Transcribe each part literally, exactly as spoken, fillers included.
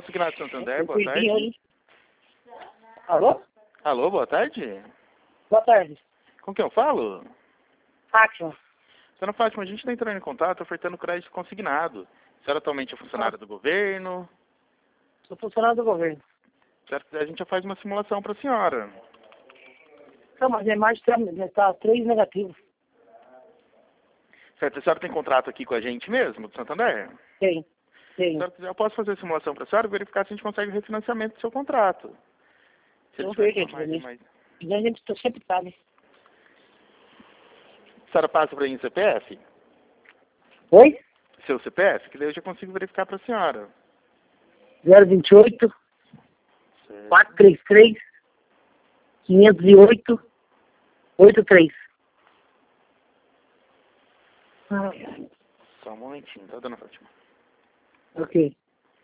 Consignado Santander, boa tarde. Alô? Alô, boa tarde. Boa tarde. Com quem eu falo? Fátima. Dona Fátima, a gente está entrando em contato ofertando crédito consignado. A senhora atualmente é funcionária do governo? Sou funcionário do governo. Certo? A gente já faz uma simulação para a senhora. Não, mas a imagem está três negativos. Certo? A senhora tem contrato aqui com a gente mesmo, do Santander? Tem. Tem. Certo? Eu posso fazer a simulação para a senhora e verificar se a gente consegue o refinanciamento do seu contrato. Se Eu ele tiver vejo, uma margem mais... A gente sempre sabe. A senhora passa para mim o C P F? Oi? Seu C P F? Que daí eu já consigo verificar para a senhora. zero vinte e oito, Certo. quatrocentos e trinta e três, quinhentos e oito, oitenta e três. Só um momentinho, tá, dona Fátima? Ok.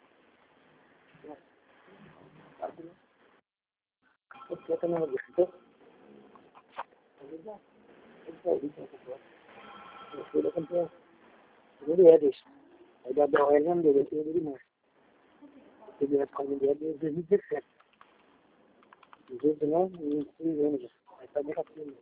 Ele é desse. Aí da B O L não dele, ele é de mais. Ele é com a mulher de dois mil e dezessete. dezenove, vinte e seis anos já. Aí tá negativo.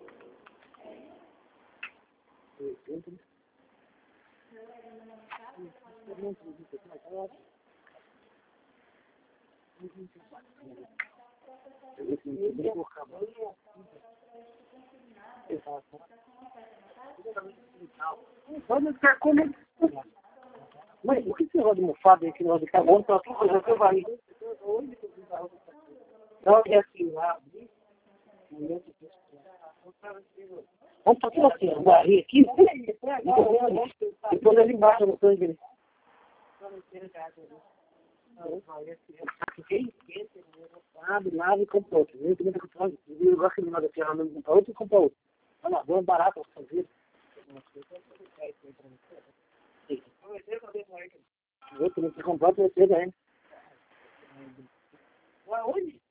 Pode ficar como... Mas o que você roda mofado aí, que nós de carbono, para tudo fazer o que vai? Não, é assim, lá. Vamos fazer assim, a barriga aqui, depois ali embaixo no sangue. Abre, lava e compra outro. Eu também estou comprando. Eu gosto de nada aqui, ela não compra outro e compra outro. Olha lá, bom, barato, fazer. Eu também que comprar outra coisa, hein? Onde?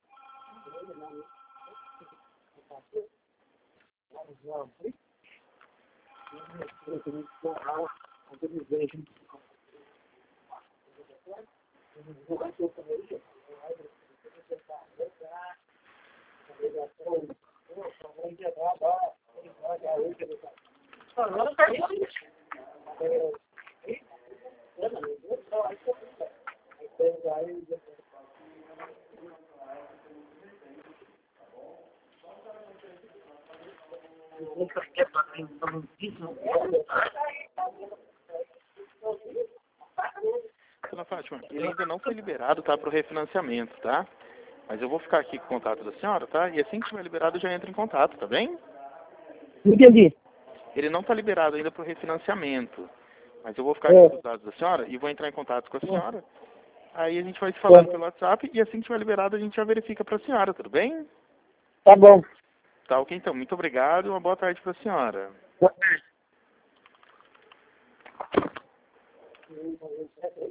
Dona Fátima, ele ainda não foi liberado, tá, para o refinanciamento, tá? Mas eu vou ficar aqui com o contato da senhora, tá? E assim que estiver liberado, eu já entro em contato, tá bem? Entendi. Ele não está liberado ainda para o refinanciamento. Mas eu vou ficar É. aqui com os dados da senhora e vou entrar em contato com a senhora. Aí a gente vai se falando pelo WhatsApp e assim que estiver liberado, a gente já verifica para a senhora, tudo bem? Tá bom. Tá, ok, então. Muito obrigado e uma boa tarde para a senhora. Boa tarde.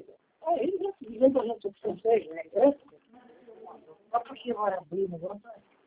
Aí, já se ligou para a gente, né? Só porque vai abrir o negócio.